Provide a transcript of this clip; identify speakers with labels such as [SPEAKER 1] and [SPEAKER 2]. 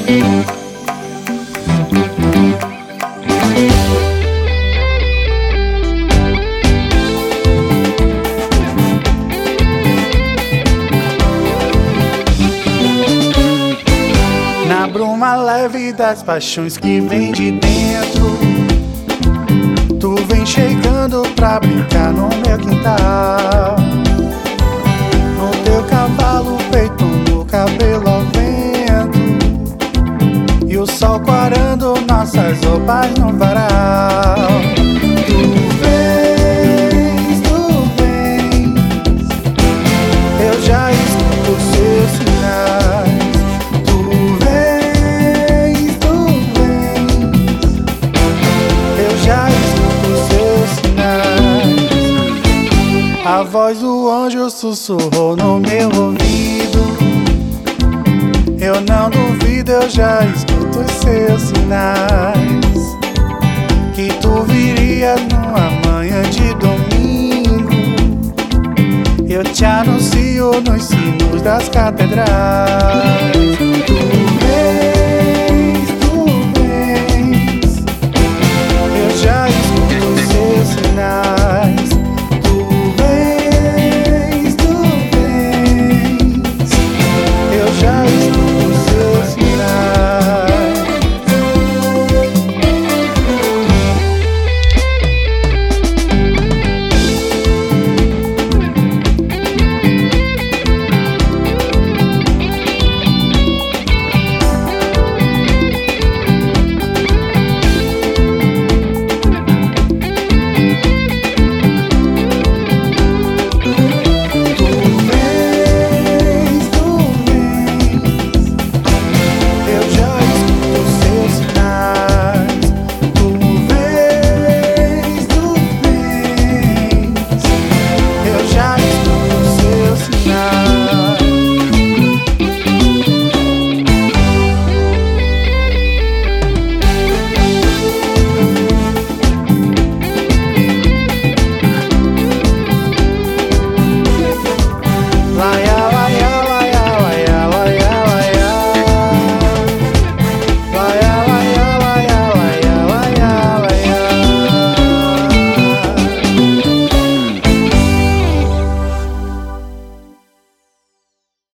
[SPEAKER 1] Na bruma leve das paixões que vem de dentro, tu vem chegando pra brincar no meu quintal. No teu cavalo feito no cabelo ao vento, e o sol quarando nossas roupas no varal. Tu vens, eu já escuto os seus sinais. Tu vens, eu já escuto os seus sinais. A voz do anjo sussurrou no meu ouvido. Eu não duvido, eu já escuto os seus sinais. Que tu virias numa manhã de domingo. Eu te anuncio nos sinos das catedrais.